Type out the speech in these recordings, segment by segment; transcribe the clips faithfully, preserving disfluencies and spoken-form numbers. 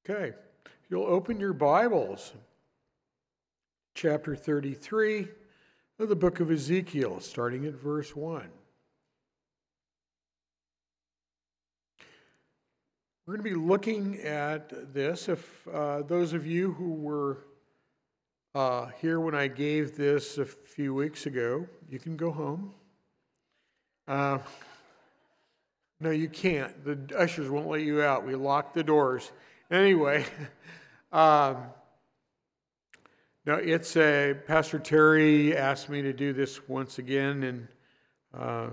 Okay, you'll open your Bibles, chapter thirty-three of the book of Ezekiel, starting at verse one. We're going to be looking at this. If uh, those of you who were uh, here when I gave this a few weeks ago, you can go home. Uh, no, you can't. The ushers won't let you out. We locked the doors. Anyway, um, no, it's a, Pastor Terry asked me to do this once again, and uh,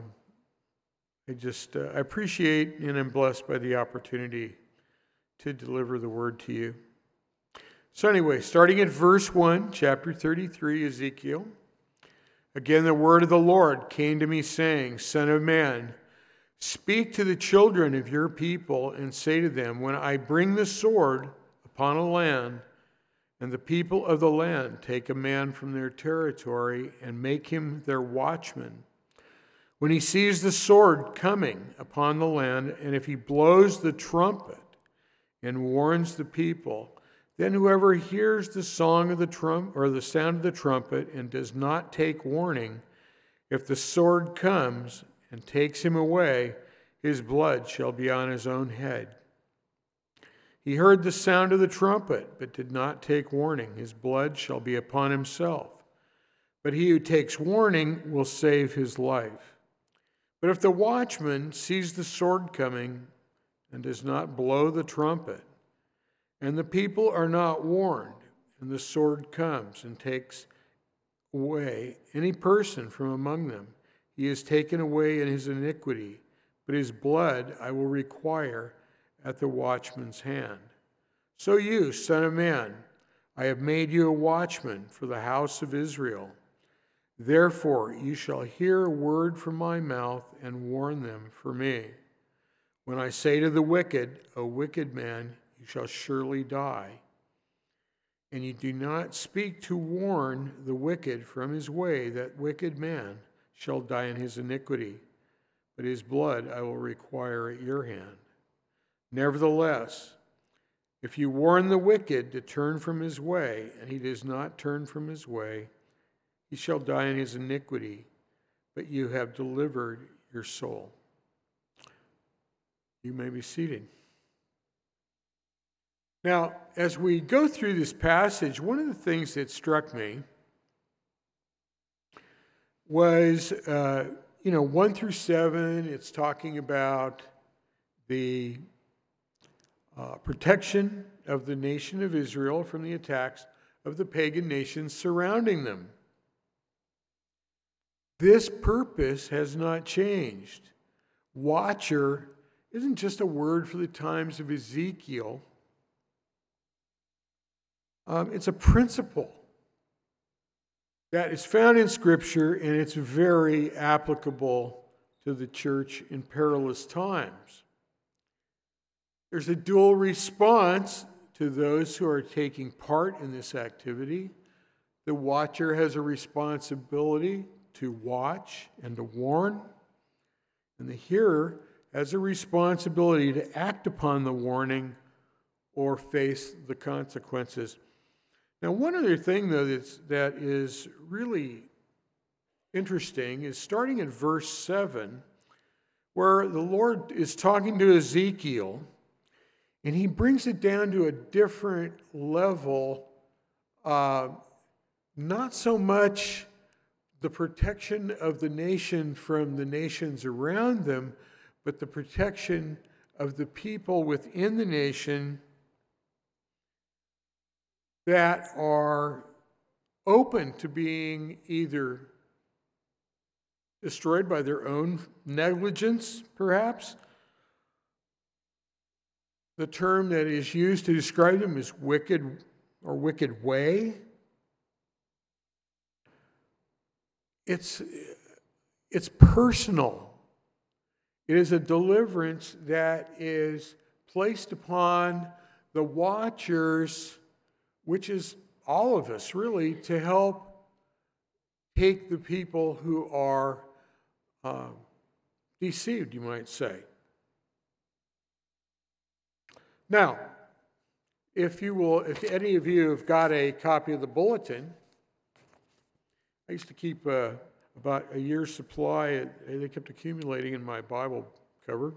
I just, uh, I appreciate and am blessed by the opportunity to deliver the word to you. So anyway, starting at verse one, chapter thirty-three, Ezekiel. Again, the word of the Lord came to me saying, Son of man, speak to the children of your people and say to them, when I bring the sword upon a land, and the people of the land take a man from their territory and make him their watchman, when he sees the sword coming upon the land, and if he blows the trumpet and warns the people, then whoever hears the song of the trump or the sound of the trumpet and does not take warning, if the sword comes and takes him away, his blood shall be on his own head. He heard the sound of the trumpet, but did not take warning. His blood shall be upon himself. But he who takes warning will save his life. But if the watchman sees the sword coming and does not blow the trumpet, and the people are not warned, and the sword comes and takes away any person from among them, he is taken away in his iniquity, but his blood I will require at the watchman's hand. So you, son of man, I have made you a watchman for the house of Israel. Therefore you shall hear a word from my mouth and warn them for me. When I say to the wicked, O wicked man, you shall surely die, and you do not speak to warn the wicked from his way, that wicked man shall die in his iniquity, but his blood I will require at your hand. Nevertheless, if you warn the wicked to turn from his way, and he does not turn from his way, he shall die in his iniquity, but you have delivered your soul. You may be seated. Now, as we go through this passage, one of the things that struck me was, uh, you know, one through seven, it's talking about the uh, protection of the nation of Israel from the attacks of the pagan nations surrounding them. This purpose has not changed. Watcher isn't just a word for the times of Ezekiel. Um, it's a principle that is found in Scripture, and it's very applicable to the church in perilous times. There's a dual response to those who are taking part in this activity. The watcher has a responsibility to watch and to warn, and the hearer has a responsibility to act upon the warning or face the consequences. Now, one other thing, though, that's, that is really interesting is starting in verse seven, where the Lord is talking to Ezekiel, and he brings it down to a different level, uh, not so much the protection of the nation from the nations around them, but the protection of the people within the nation that are open to being either destroyed by their own negligence, perhaps. The term that is used to describe them is wicked or wicked way. It's, it's personal. It is a deliverance that is placed upon the watchers, which is all of us, really, to help take the people who are uh, deceived, you might say. Now, if you will, if any of you have got a copy of the bulletin, I used to keep uh, about a year's supply. It, they kept accumulating in my Bible cover.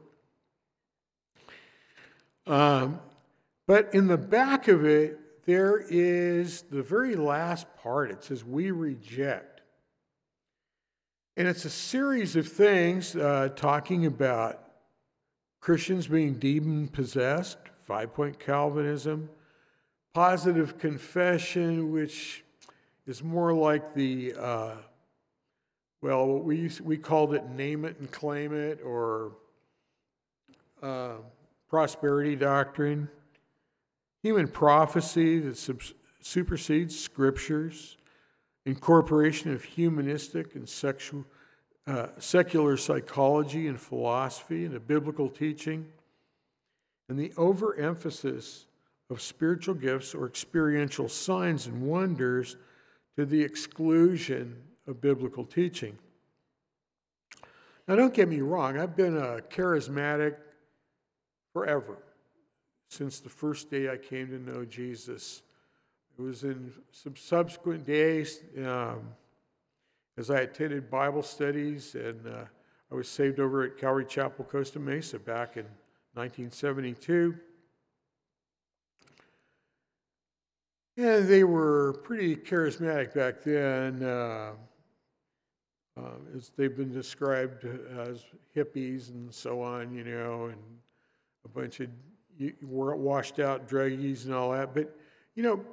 Um, but in the back of it, there is the very last part. It says, "We reject." And it's a series of things uh, talking about Christians being demon-possessed, five-point Calvinism, positive confession, which is more like the, uh, well, we we called it name it and claim it, or uh, prosperity doctrine, human prophecy that sub- supersedes scriptures, incorporation of humanistic and sexual, uh, secular psychology and philosophy into biblical teaching, and the overemphasis of spiritual gifts or experiential signs and wonders to the exclusion of biblical teaching. Now, don't get me wrong, I've been a charismatic forever, since the first day I came to know Jesus. It was in some subsequent days um, as I attended Bible studies, and uh, I was saved over at Calvary Chapel, Costa Mesa back in nineteen seventy-two. And they were pretty charismatic back then. Uh, uh, as they've been described as hippies and so on, you know, and a bunch of washed out druggies and all that. But, you know,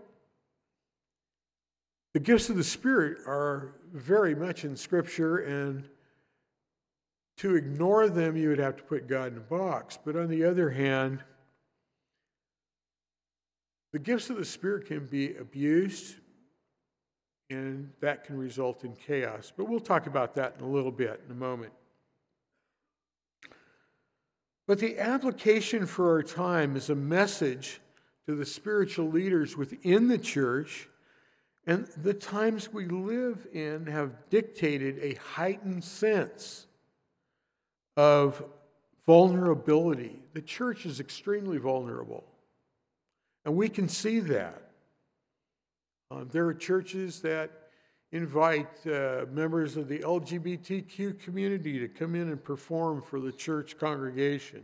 the gifts of the Spirit are very much in Scripture, and to ignore them, you would have to put God in a box. But on the other hand, the gifts of the Spirit can be abused, and that can result in chaos. But we'll talk about that in a little bit, in a moment. But the application for our time is a message to the spiritual leaders within the church, and the times we live in have dictated a heightened sense of vulnerability. The church is extremely vulnerable, and we can see that. Um, there are churches that invite uh, members of the L G B T Q community to come in and perform for the church congregation.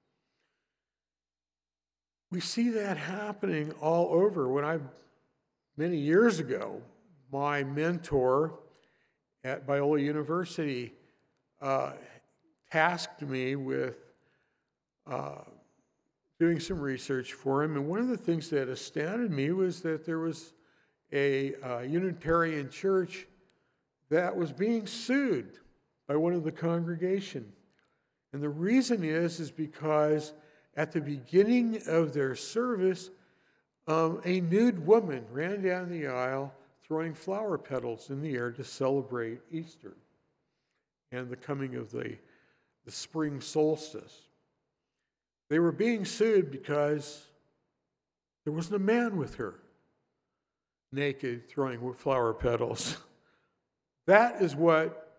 We see that happening all over. When I, many years ago, my mentor at Biola University uh, tasked me with uh, doing some research for him, and one of the things that astounded me was that there was a uh, Unitarian church that was being sued by one of the congregation. And the reason is, is because at the beginning of their service, um, a nude woman ran down the aisle throwing flower petals in the air to celebrate Easter and the coming of the, the spring solstice. They were being sued because there wasn't a man with her, naked, throwing flower petals. That is what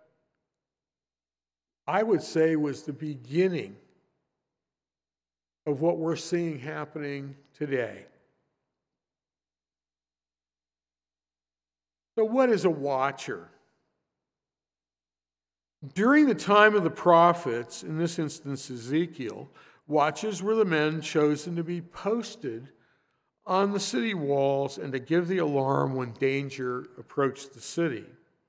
I would say was the beginning of what we're seeing happening today. So what is a watcher? During the time of the prophets, in this instance Ezekiel, watchers were the men chosen to be posted on the city walls and to give the alarm when danger approached the city.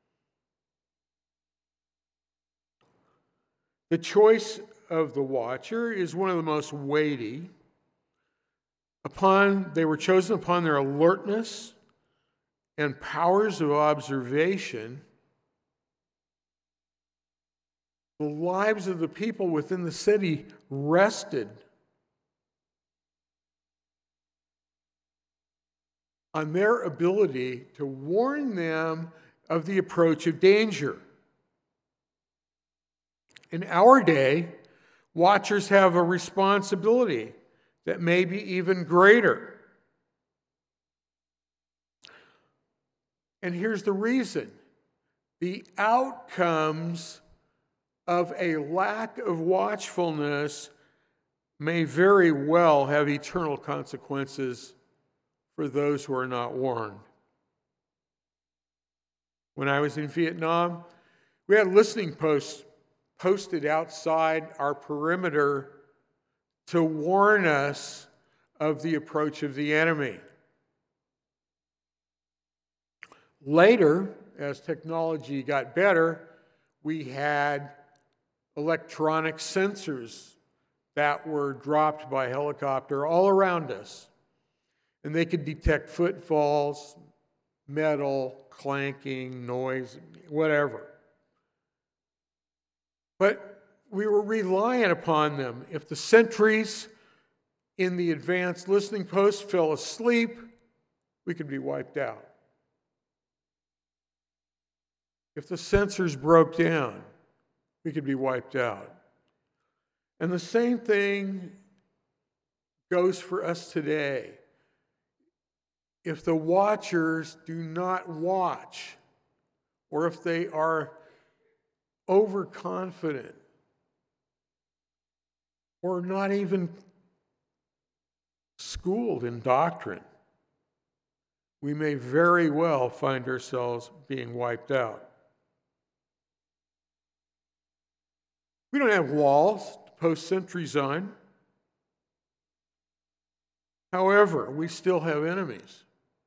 The choice of the watcher is one of the most weighty. Upon they were chosen upon their alertness and powers of observation. The lives of the people within the city rested on their ability to warn them of the approach of danger. In our day, watchers have a responsibility that may be even greater. And here's the reason. The outcomes of a lack of watchfulness may very well have eternal consequences for those who are not warned. When I was in Vietnam, we had listening posts posted outside our perimeter to warn us of the approach of the enemy. Later, as technology got better, we had electronic sensors that were dropped by helicopter all around us. And they could detect footfalls, metal, clanking, noise, whatever. But we were reliant upon them. If the sentries in the advanced listening post fell asleep, we could be wiped out. If the sensors broke down, we could be wiped out. And the same thing goes for us today. If the watchers do not watch, or if they are overconfident, or not even schooled in doctrine, we may very well find ourselves being wiped out. We don't have walls to post sentries on. However, we still have enemies.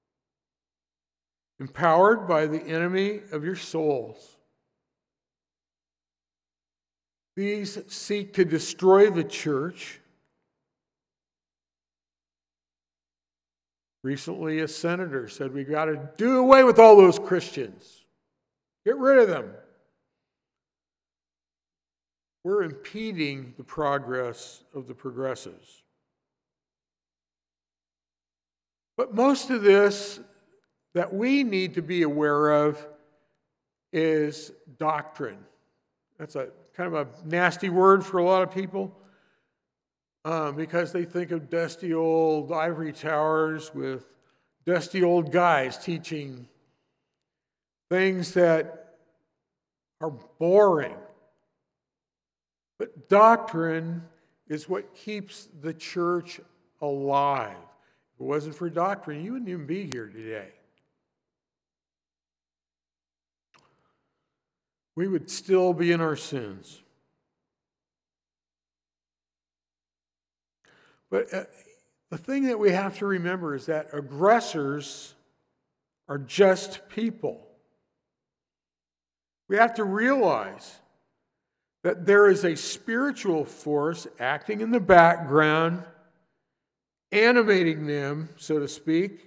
Empowered by the enemy of your souls. These seek to destroy the church. Recently, a senator said we got to do away with all those Christians. Get rid of them. We're impeding the progress of the progressives. But most of this that we need to be aware of is doctrine. That's a kind of a nasty word for a lot of people um, because they think of dusty old ivory towers with dusty old guys teaching things that are boring. But doctrine is what keeps the church alive. If it wasn't for doctrine, you wouldn't even be here today. We would still be in our sins. But uh, the thing that we have to remember is that aggressors are just people. We have to realize that there is a spiritual force acting in the background, animating them, so to speak.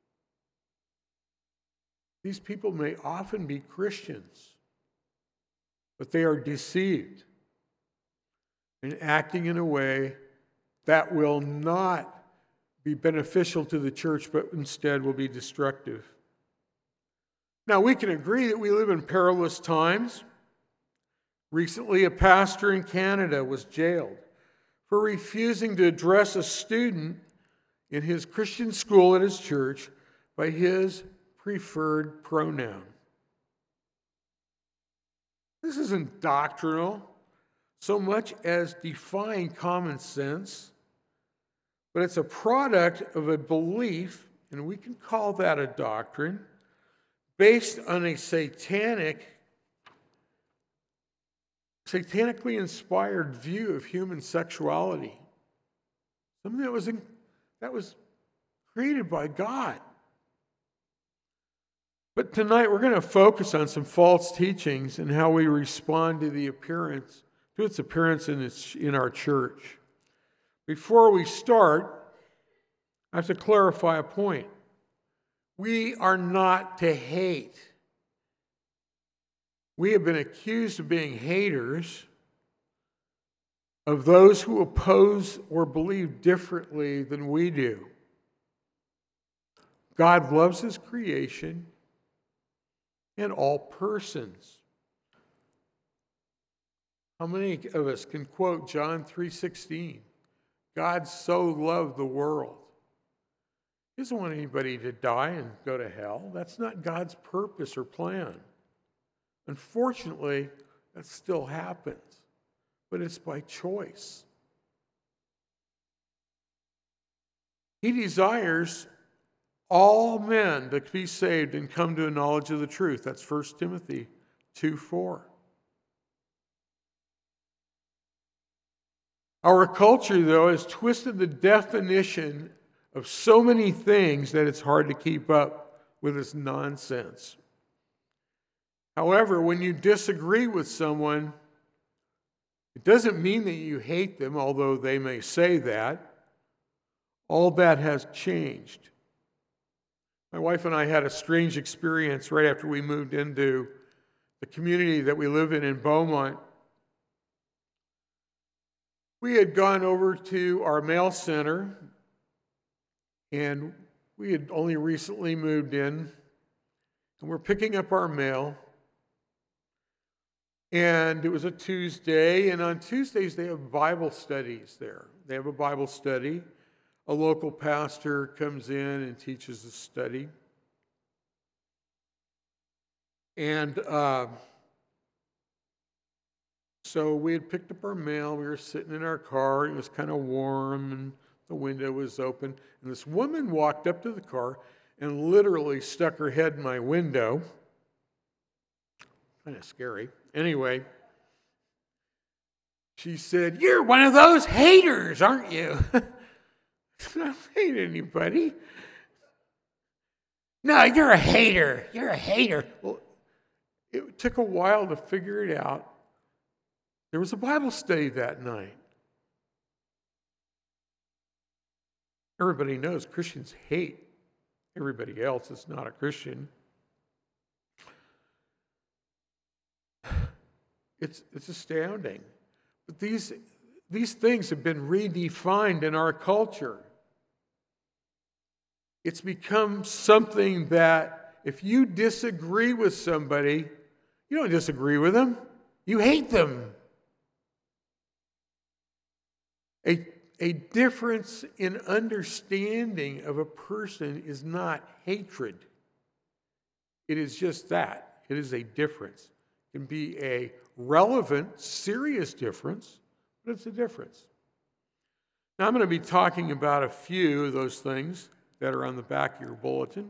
These people may often be Christians, but they are deceived and acting in a way that will not be beneficial to the church, but instead will be destructive. Now, we can agree that we live in perilous times. Recently, a pastor in Canada was jailed for refusing to address a student in his Christian school at his church by his preferred pronoun. This isn't doctrinal so much as defying common sense, but it's a product of a belief, and we can call that a doctrine, based on a satanic, satanically inspired view of human sexuality. Something that was, in, that was created by God. But tonight we're going to focus on some false teachings and how we respond to the appearance, to its appearance in, its, in our church. Before we start, I have to clarify a point. We are not to hate. We have been accused of being haters of those who oppose or believe differently than we do. God loves His creation and all persons. How many of us can quote John three sixteen? God so loved the world. He doesn't want anybody to die and go to hell. That's not God's purpose or plan. Unfortunately, that still happens, but it's by choice. He desires all men to be saved and come to a knowledge of the truth. That's First Timothy two four. Our culture, though, has twisted the definition of so many things that it's hard to keep up with its nonsense. However, when you disagree with someone, it doesn't mean that you hate them, although they may say that. All that has changed. My wife and I had a strange experience right after we moved into the community that we live in in Beaumont. We had gone over to our mail center, and we had only recently moved in, and we're picking up our mail. And it was a Tuesday, and on Tuesdays they have Bible studies there. They have a Bible study. A local pastor comes in and teaches a study. And uh, so we had picked up our mail. We were sitting in our car. It was kind of warm, and the window was open. And this woman walked up to the car and literally stuck her head in my window. Kind of scary. Anyway, she said, "You're one of those haters, aren't you?" I don't hate anybody. "No, you're a hater. You're a hater." Well, it took a while to figure it out. There was a Bible study that night. Everybody knows Christians hate everybody else that's not a Christian. It's, it's astounding. But these, these things have been redefined in our culture. It's become something that if you disagree with somebody, you don't disagree with them, you hate them. A, a difference in understanding of a person is not hatred. It is just that. It is a difference. It can be a relevant, serious difference, but it's a difference. Now, I'm going to be talking about a few of those things that are on the back of your bulletin.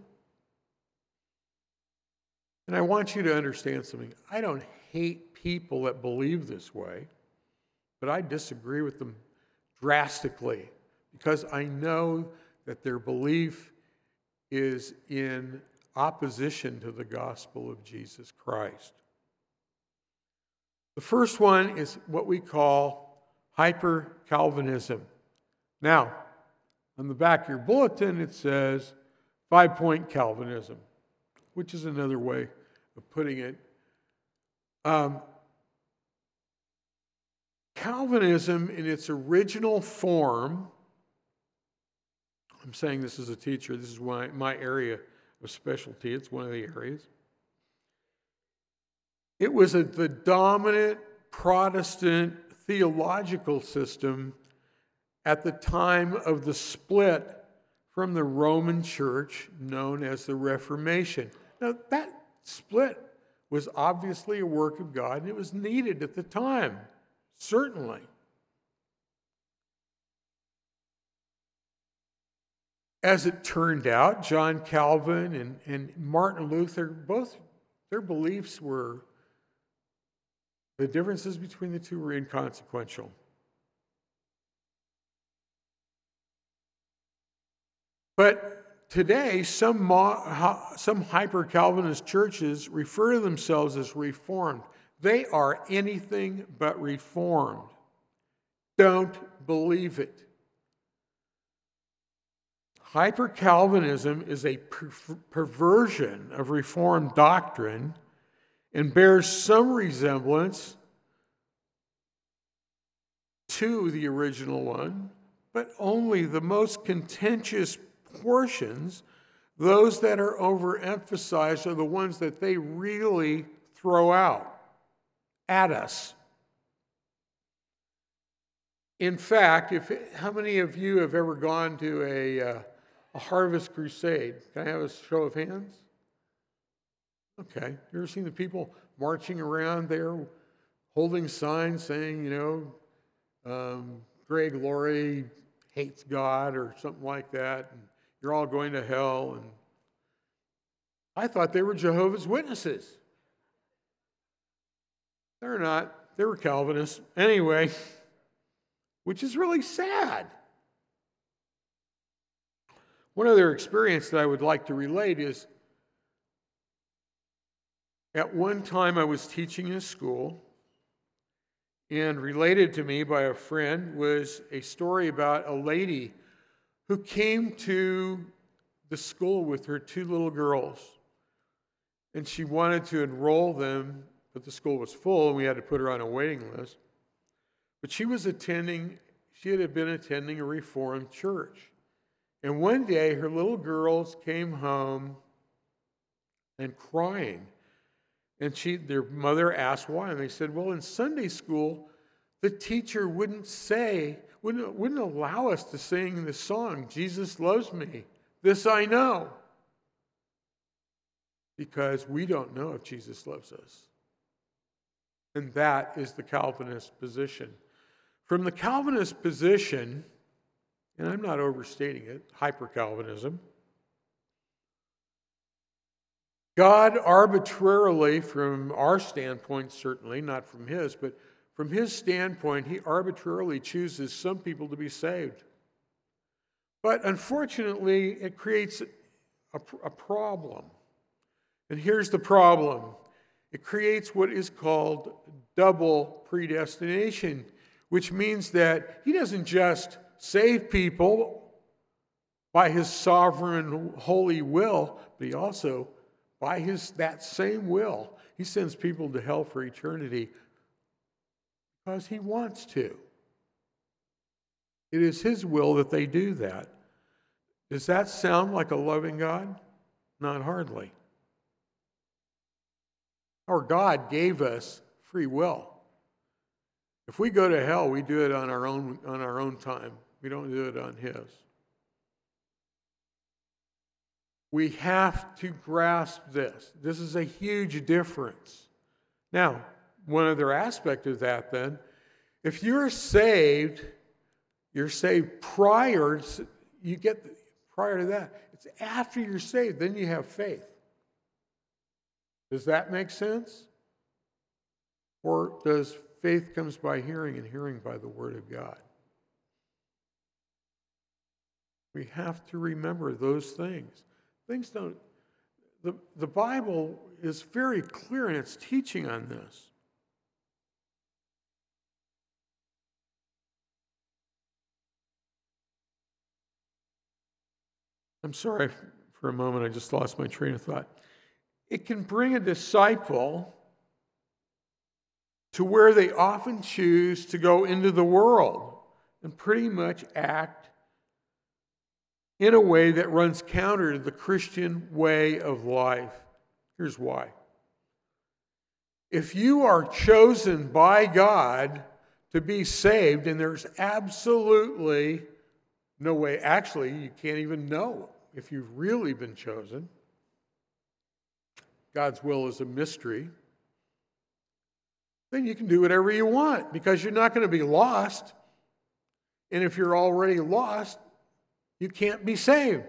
And I want you to understand something. I don't hate people that believe this way, but I disagree with them drastically because I know that their belief is in opposition to the gospel of Jesus Christ. The first one is what we call hyper-Calvinism. Now, on the back of your bulletin, it says five-point Calvinism, which is another way of putting it. Um, Calvinism in its original form, I'm saying this as a teacher, this is my, my area of specialty, it's one of the areas. It was a, the dominant Protestant theological system at the time of the split from the Roman Church known as the Reformation. Now, that split was obviously a work of God, and it was needed at the time, certainly. As it turned out, John Calvin and, and Martin Luther, both their beliefs were, the differences between the two were inconsequential. But today, some, mo- some hyper-Calvinist churches refer to themselves as Reformed. They are anything but Reformed. Don't believe it. Hyper-Calvinism is a per- perversion of Reformed doctrine and bears some resemblance to the original one, but only the most contentious portions, those that are overemphasized, are the ones that they really throw out at us. In fact, if how many of you have ever gone to a, uh, a Harvest Crusade? Can I have a show of hands? Okay. You ever seen the people marching around there holding signs saying, you know, um, Greg Laurie hates God or something like that? And you're all going to hell. And I thought they were Jehovah's Witnesses. They're not. They were Calvinists. Anyway, which is really sad. One other experience that I would like to relate is at one time I was teaching in a school, and related to me by a friend was a story about a lady who came to the school with her two little girls. And she wanted to enroll them, but the school was full and we had to put her on a waiting list. But she was attending, she had been attending a Reformed church. And one day her little girls came home and crying. And she, their mother asked why, and they said, well, in Sunday school, the teacher wouldn't say, wouldn't, wouldn't allow us to sing the song, Jesus loves me, this I know. Because we don't know if Jesus loves us. And that is the Calvinist position. From the Calvinist position, and I'm not overstating it, hyper-Calvinism, God arbitrarily, from our standpoint certainly, not from his, but from his standpoint, he arbitrarily chooses some people to be saved. But unfortunately, it creates a, a problem. And here's the problem. It creates what is called double predestination, which means that he doesn't just save people by his sovereign holy will, but he also, by his that same will, he sends people to hell for eternity because he wants to. It is his will that they do that. Does that sound like a loving God? Not hardly. Our God gave us free will. If we go to hell, we do it on our own, on our own time. We don't do it on his. We have to grasp this. This is a huge difference. Now, one other aspect of that then, if you're saved, you're saved prior, you get prior to that. It's after you're saved, then you have faith. Does that make sense? Or does faith comes by hearing and hearing by the word of God? We have to remember those things. Things don't, the, the Bible is very clear in its teaching on this. I'm sorry for a moment, I just lost my train of thought. It can bring a disciple to where they often choose to go into the world and pretty much act in a way that runs counter to the Christian way of life. Here's why. If you are chosen by God to be saved, and there's absolutely no way, actually, you can't even know if you've really been chosen. God's will is a mystery. Then you can do whatever you want because you're not going to be lost. And if you're already lost, you can't be saved.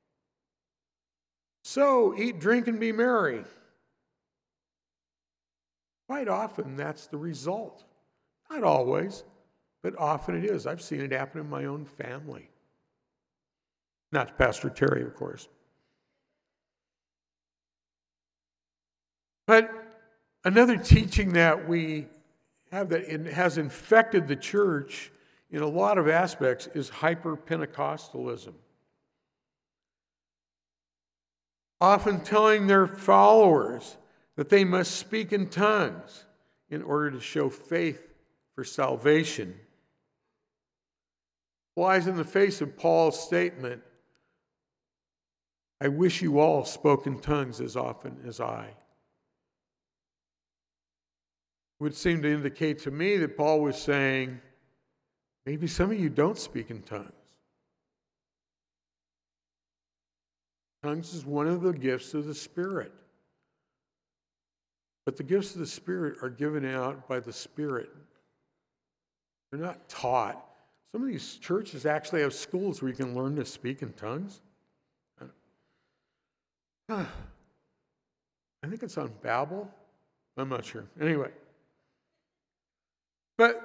So eat, drink, and be merry. Quite often, that's the result. Not always, but often it is. I've seen it happen in my own family. Not to Pastor Terry, of course. But another teaching that we have that it has infected the church in a lot of aspects is hyper-Pentecostalism. Often telling their followers that they must speak in tongues in order to show faith for salvation. Flies in the face of Paul's statement, I wish you all spoke in tongues as often as I. It would seem to indicate to me that Paul was saying, maybe some of you don't speak in tongues. Tongues is one of the gifts of the Spirit. But the gifts of the Spirit are given out by the Spirit. They're not taught. Some of these churches actually have schools where you can learn to speak in tongues. I think it's on Babbel. I'm not sure. Anyway. But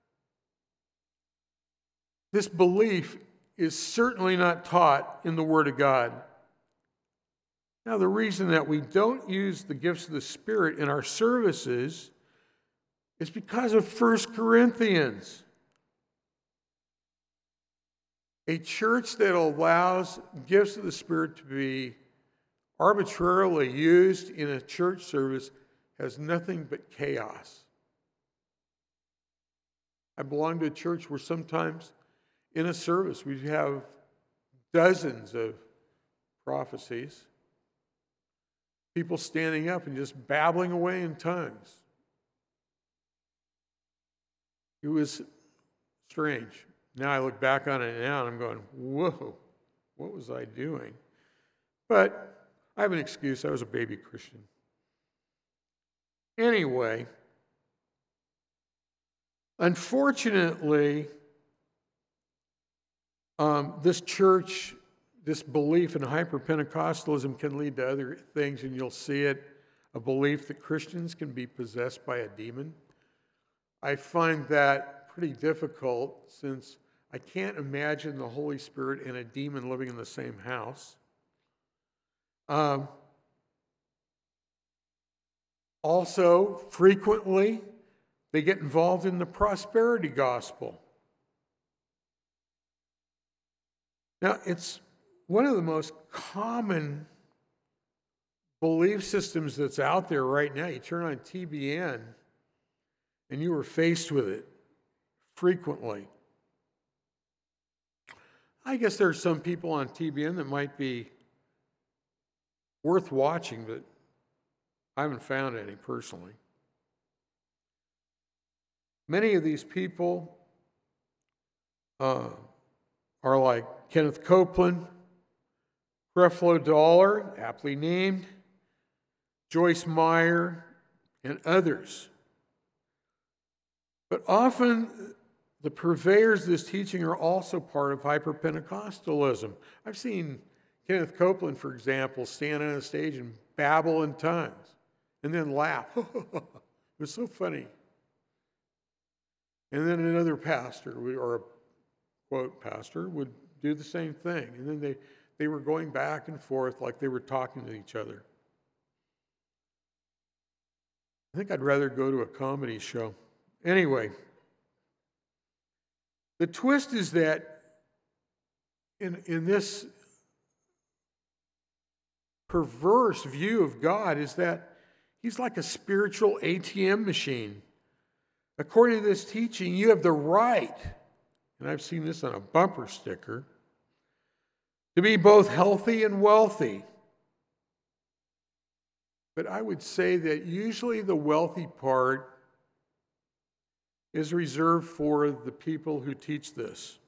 this belief is certainly not taught in the Word of God. Now, the reason that we don't use the gifts of the Spirit in our services is because of First Corinthians. A church that allows gifts of the Spirit to be arbitrarily used in a church service has nothing but chaos. I belong to a church where sometimes in a service we have dozens of prophecies, people standing up and just babbling away in tongues. It was strange. Now I look back on it now and I'm going, whoa, what was I doing? But I have an excuse. I was a baby Christian. Anyway, unfortunately, um, this church, this belief in hyper-Pentecostalism can lead to other things, and you'll see it, a belief that Christians can be possessed by a demon. I find that pretty difficult since I can't imagine the Holy Spirit and a demon living in the same house. Um, also, frequently, they get involved in the prosperity gospel. Now, it's one of the most common belief systems that's out there right now. You turn on T B N, and you are faced with it frequently. I guess there are some people on T B N that might be worth watching, but I haven't found any personally. Many of these people uh, are like Kenneth Copeland, Creflo Dollar, aptly named, Joyce Meyer, and others. But often the purveyors of this teaching are also part of hyper-Pentecostalism. I've seen Kenneth Copeland, for example, stand on a stage and babble in tongues and then laugh. It was so funny. And then another pastor, or a quote pastor, would do the same thing. And then they, they were going back and forth like they were talking to each other. I think I'd rather go to a comedy show. Anyway, the twist is that in, in this perverse view of God is that he's like a spiritual A T M machine. According to this teaching, you have the right, and I've seen this on a bumper sticker, to be both healthy and wealthy. But I would say that usually the wealthy part is reserved for the people who teach this.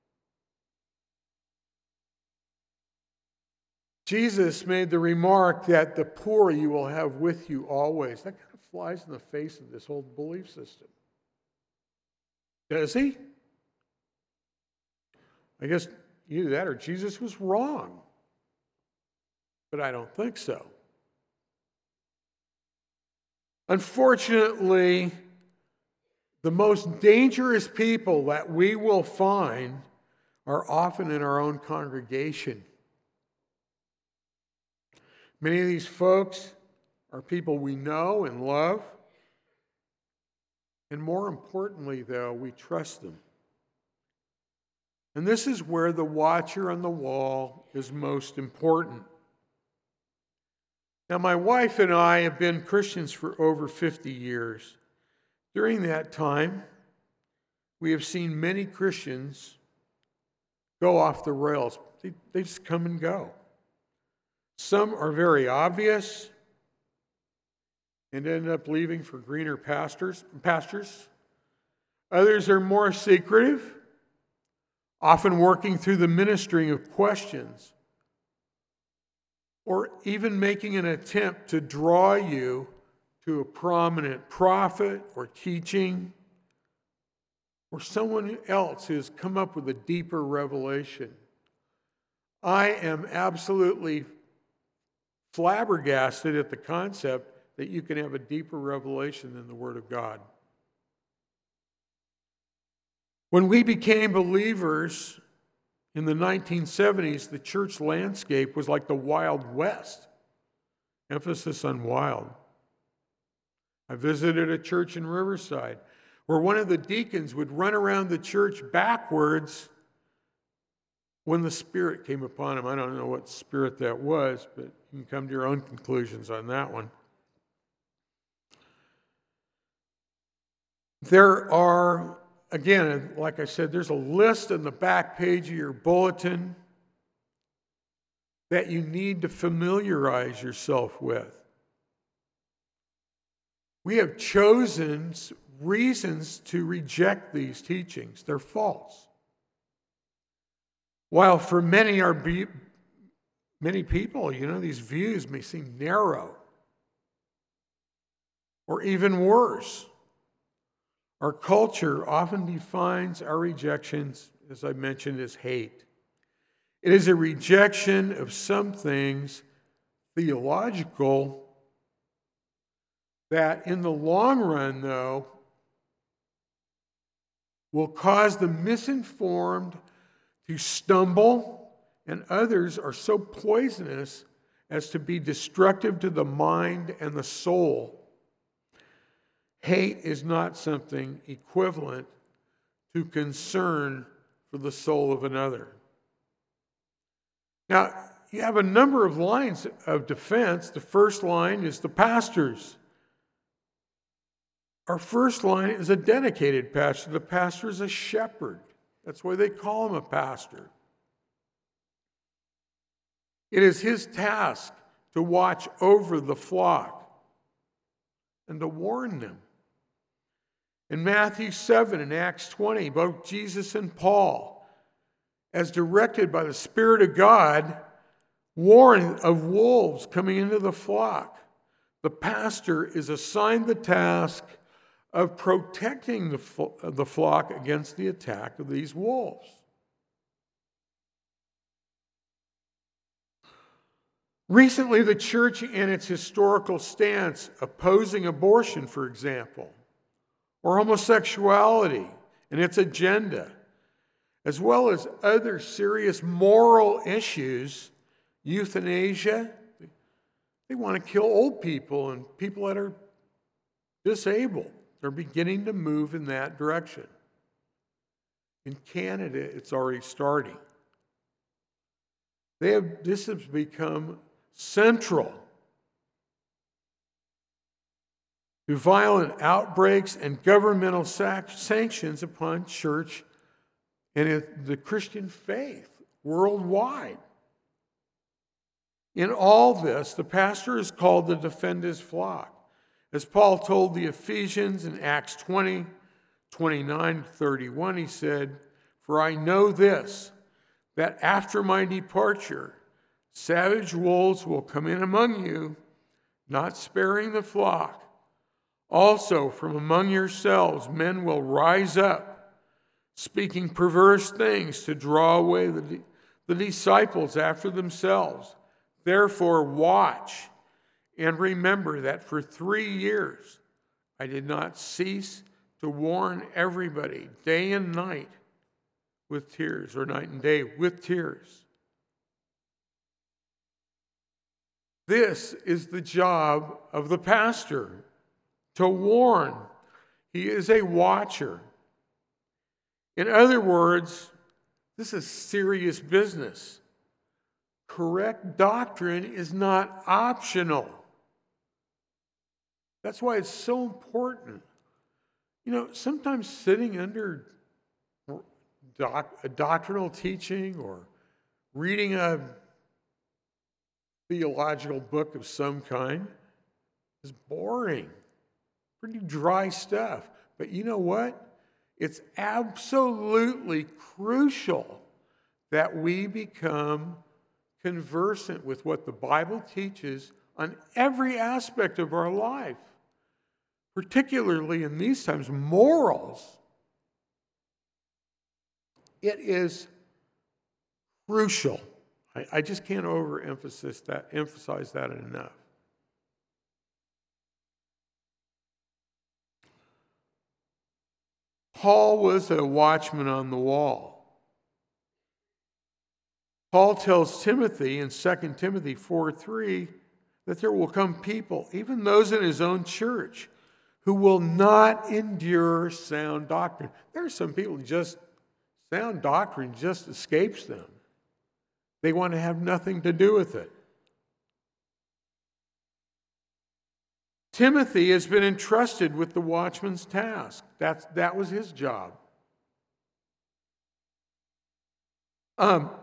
Jesus made the remark that the poor you will have with you always. That kind of flies in the face of this whole belief system. Does he? I guess either that or Jesus was wrong. But I don't think so. Unfortunately, the most dangerous people that we will find are often in our own congregation. Many of these folks are people we know and love. And more importantly, though, we trust them. And this is where the watcher on the wall is most important. Now, my wife and I have been Christians for over fifty years. During that time, we have seen many Christians go off the rails. They, they just come and go. Some are very obvious and end up leaving for greener pastures, pastures. Others are more secretive, often working through the ministering of questions, or even making an attempt to draw you to a prominent prophet or teaching, or someone else who has come up with a deeper revelation. I am absolutely flabbergasted at the concept that you can have a deeper revelation than the Word of God. When we became believers in the nineteen seventies, the church landscape was like the Wild West. Emphasis on wild. I visited a church in Riverside where one of the deacons would run around the church backwards when the Spirit came upon him. I don't know what spirit that was, but you can come to your own conclusions on that one. There are, again, like I said, there's a list on the back page of your bulletin that you need to familiarize yourself with. We have chosen reasons to reject these teachings. They're false. While for many are be, many people, you know, these views may seem narrow, or even worse, our culture often defines our rejections, as I mentioned, as hate. It is a rejection of some things theological that in the long run, though, will cause the misinformed to stumble, and others are so poisonous as to be destructive to the mind and the soul. Hate is not something equivalent to concern for the soul of another. Now, you have a number of lines of defense. The first line is the pastors. Our first line is a dedicated pastor. The pastor is a shepherd. That's why they call him a pastor. It is his task to watch over the flock and to warn them. In Matthew seven and Acts twenty, both Jesus and Paul, as directed by the Spirit of God, warn of wolves coming into the flock. The pastor is assigned the task of protecting the, fo- the flock against the attack of these wolves. Recently, the church, in its historical stance opposing abortion, for example, or homosexuality and its agenda, as well as other serious moral issues, euthanasia, they want to kill old people and people that are disabled. They're beginning to move in that direction. In Canada, it's already starting. They have, this has become central to violent outbreaks and governmental sac- sanctions upon church and it, the Christian faith worldwide. In all this, the pastor is called to defend his flock. As Paul told the Ephesians in Acts twenty, twenty-nine, thirty-one, he said, "For I know this, that after my departure, savage wolves will come in among you, not sparing the flock. Also, from among yourselves, men will rise up, speaking perverse things to draw away the, the disciples after themselves. Therefore, watch and remember that for three years I did not cease to warn everybody day and night with tears, or night and day with tears." This is the job of the pastor, to warn. He is a watcher. In other words, this is serious business. Correct doctrine is not optional. That's why it's so important. You know, sometimes sitting under doc, a doctrinal teaching or reading a theological book of some kind is boring. Pretty dry stuff. But you know what? It's absolutely crucial that we become conversant with what the Bible teaches on every aspect of our life, particularly in these times, morals. It is crucial. I, I just can't overemphasize that, emphasize that enough. Paul was a watchman on the wall. Paul tells Timothy in Second Timothy four three that there will come people, even those in his own church, who will not endure sound doctrine. There are some people who just, sound doctrine just escapes them. They want to have nothing to do with it. Timothy has been entrusted with the watchman's task. That's, that was his job. Um,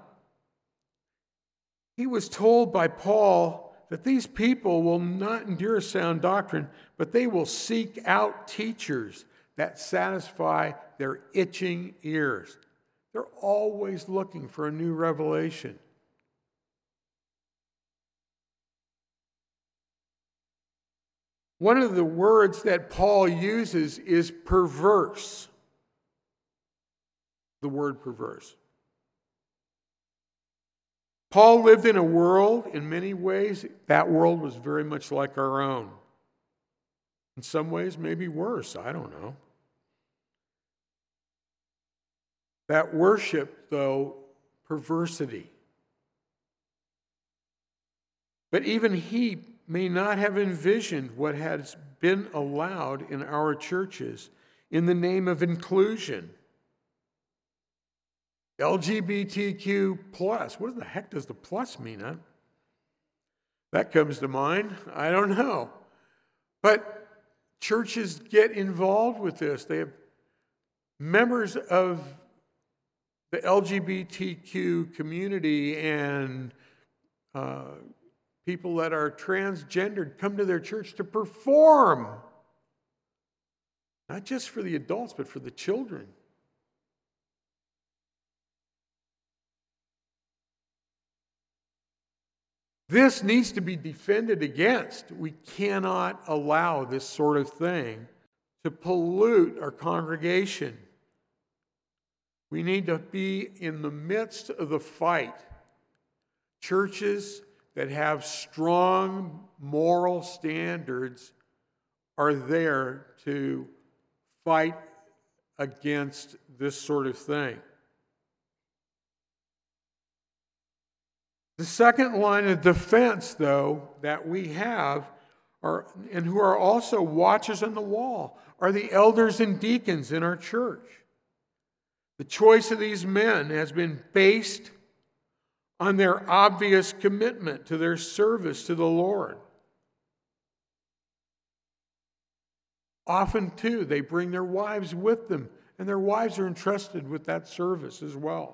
he was told by Paul that these people will not endure sound doctrine, but they will seek out teachers that satisfy their itching ears. They're always looking for a new revelation. One of the words that Paul uses is perverse. The word perverse. Paul lived in a world, in many ways, that world was very much like our own. In some ways, maybe worse, I don't know. That worship, though, perversity. But even he may not have envisioned what has been allowed in our churches in the name of inclusion. L G B T Q plus. What the heck does the plus mean? Huh? That comes to mind. I don't know. But churches get involved with this. They have members of the L G B T Q community and uh, people that are transgendered come to their church to perform. Not just for the adults, but for the children. This needs to be defended against. We cannot allow this sort of thing to pollute our congregation. We need to be in the midst of the fight. Churches that have strong moral standards are there to fight against this sort of thing. The second line of defense, though, that we have, are, and who are also watchers on the wall, are the elders and deacons in our church. The choice of these men has been based on their obvious commitment to their service to the Lord. Often, too, they bring their wives with them, and their wives are entrusted with that service as well.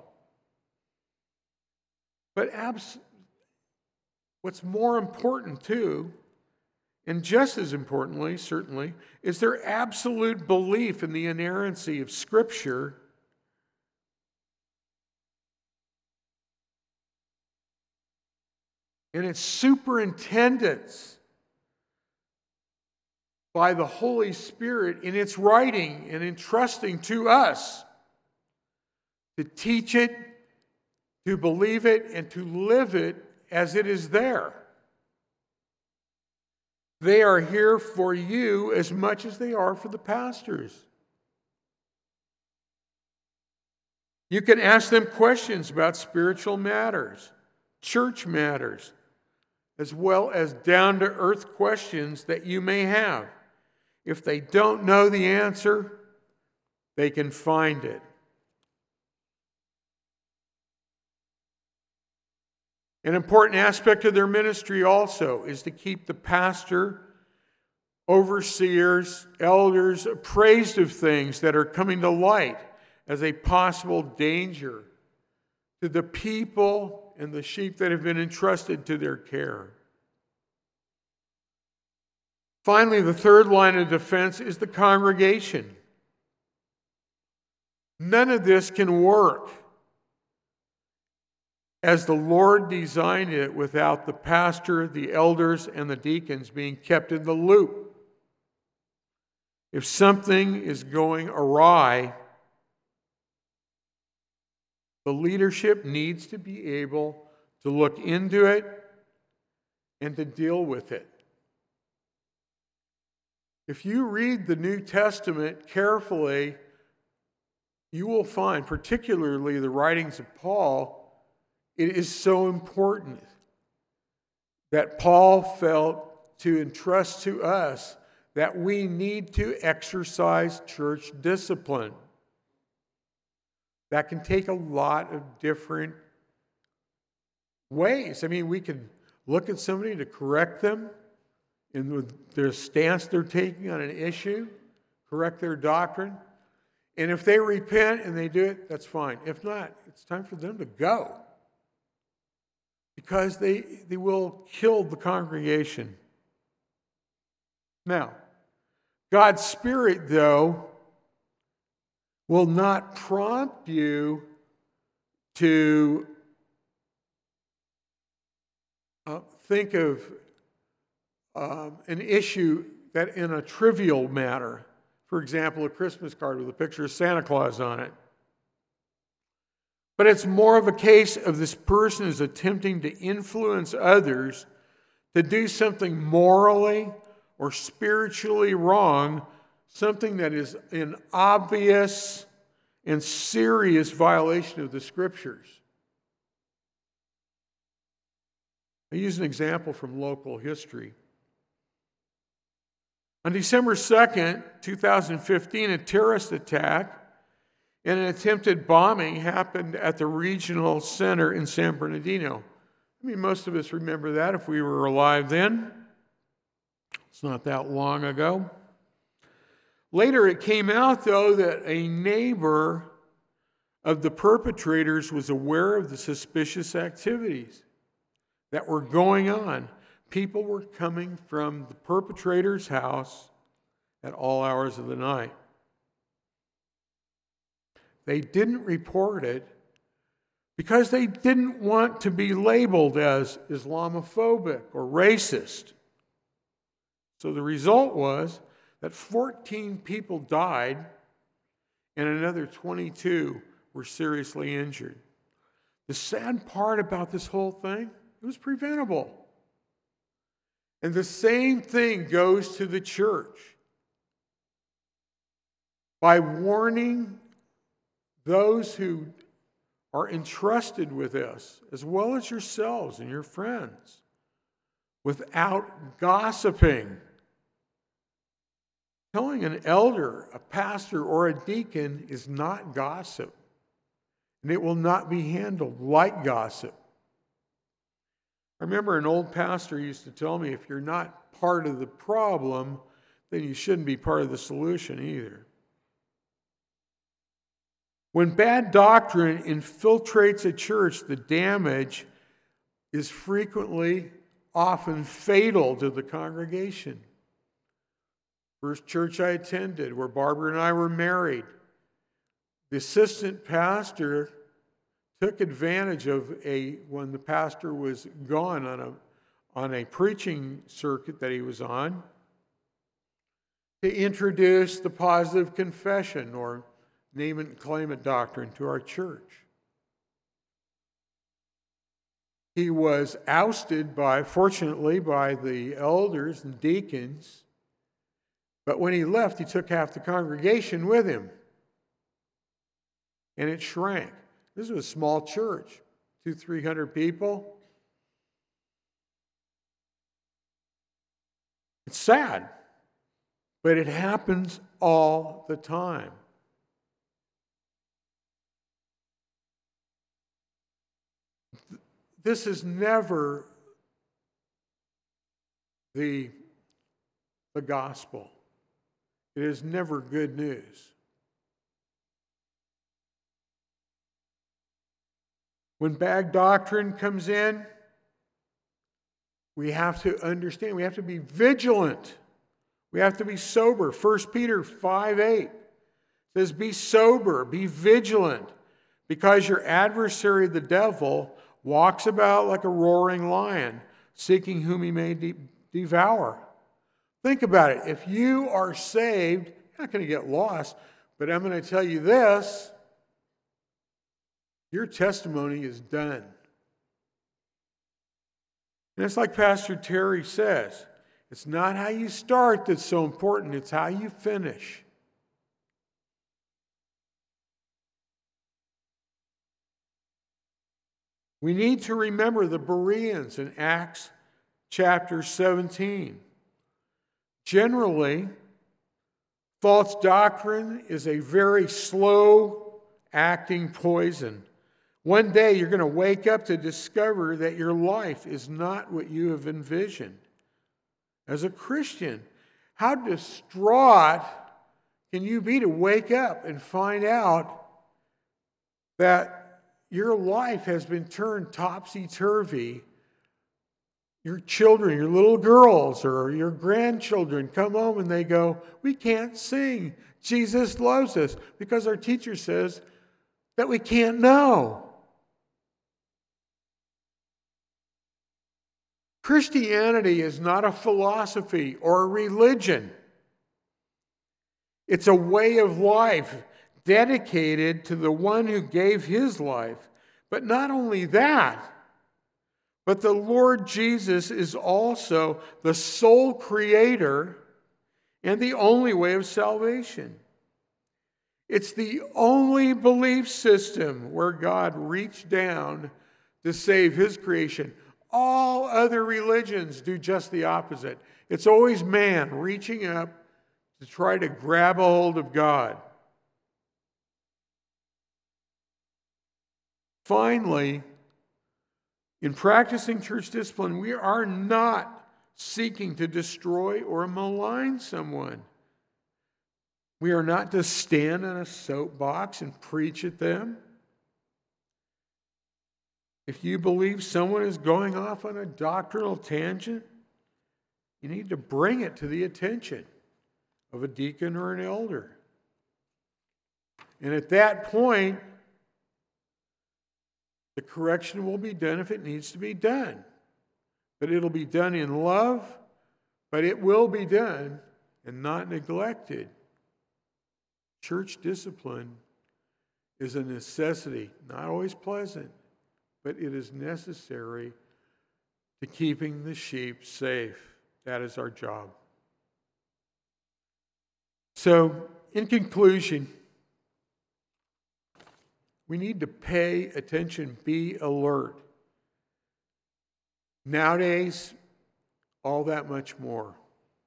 But abs- what's more important, too, and just as importantly, certainly, is their absolute belief in the inerrancy of Scripture and its superintendence by the Holy Spirit in its writing and entrusting to us to teach it, to believe it, and to live it as it is there. They are here for you as much as they are for the pastors. You can ask them questions about spiritual matters, church matters, as well as down-to-earth questions that you may have. If they don't know the answer, they can find it. An important aspect of their ministry also is to keep the pastor, overseers, elders appraised of things that are coming to light as a possible danger to the people and the sheep that have been entrusted to their care. Finally, the third line of defense is the congregation. None of this can work as the Lord designed it without the pastor, the elders, and the deacons being kept in the loop. If something is going awry, the leadership needs to be able to look into it, and to deal with it. If you read the New Testament carefully, you will find, particularly the writings of Paul, it is so important that Paul felt to entrust to us that we need to exercise church discipline. That can take a lot of different ways. I mean, we can look at somebody to correct them in their stance they're taking on an issue, correct their doctrine. And if they repent and they do it, that's fine. If not, it's time for them to go. Because they, they will kill the congregation. Now, God's Spirit, though, will not prompt you to uh, think of um, an issue that in a trivial matter. For example, a Christmas card with a picture of Santa Claus on it. But it's more of a case of this person is attempting to influence others to do something morally or spiritually wrong, something that is an obvious and serious violation of the Scriptures. I use an example from local history. On December second, two thousand fifteen, a terrorist attack and an attempted bombing happened at the regional center in San Bernardino. I mean, most of us remember that if we were alive then. It's not that long ago. Later, it came out, though, that a neighbor of the perpetrators was aware of the suspicious activities that were going on. People were coming from the perpetrator's house at all hours of the night. They didn't report it because they didn't want to be labeled as Islamophobic or racist. So the result was that fourteen people died and another twenty-two were seriously injured. The sad part about this whole thing, it was preventable. And the same thing goes to the church. By warning those who are entrusted with this, as well as yourselves and your friends, without gossiping. Telling an elder, a pastor, or a deacon is not gossip, and it will not be handled like gossip. I remember an old pastor used to tell me, if you're not part of the problem, then you shouldn't be part of the solution either. When bad doctrine infiltrates a church, the damage is frequently, often fatal to the congregation. First church I attended, where Barbara and I were married, the assistant pastor took advantage of a, when the pastor was gone on a, on a preaching circuit that he was on, to introduce the positive confession, or name it and claim it doctrine, to our church. He was ousted by, fortunately, by the elders and deacons, but when he left, he took half the congregation with him. And it shrank. This was a small church, two, three hundred people. It's sad, but it happens all the time. This is never the, the gospel. It is never good news. When bad doctrine comes in, we have to understand, we have to be vigilant. We have to be sober. First Peter five eight says, be sober, be vigilant, because your adversary, the devil, walks about like a roaring lion, seeking whom he may de- devour. Think about it. If you are saved, you're not going to get lost, but I'm going to tell you this, your testimony is done. And it's like Pastor Terry says, it's not how you start that's so important, it's how you finish. We need to remember the Bereans in Acts chapter seventeen. Generally, false doctrine is a very slow-acting poison. One day you're going to wake up to discover that your life is not what you have envisioned. As a Christian, how distraught can you be to wake up and find out that your life has been turned topsy-turvy? Your children, your little girls or your grandchildren come home and they go, we can't sing. Jesus loves us, because our teacher says that we can't know. Christianity is not a philosophy or a religion. It's a way of life dedicated to the one who gave his life. But not only that, but the Lord Jesus is also the sole creator and the only way of salvation. It's the only belief system where God reached down to save his creation. All other religions do just the opposite. It's always man reaching up to try to grab a hold of God. Finally, in practicing church discipline, we are not seeking to destroy or malign someone. We are not to stand on a soapbox and preach at them. If you believe someone is going off on a doctrinal tangent, you need to bring it to the attention of a deacon or an elder. And at that point, the correction will be done if it needs to be done. But it'll be done in love, but it will be done and not neglected. Church discipline is a necessity, not always pleasant, but it is necessary to keeping the sheep safe. That is our job. So, in conclusion, we need to pay attention, be alert. Nowadays, all that much more.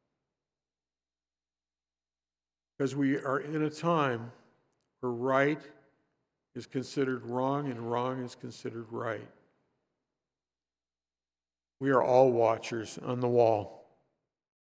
Because we are in a time where right is considered wrong and wrong is considered right. We are all watchers on the wall.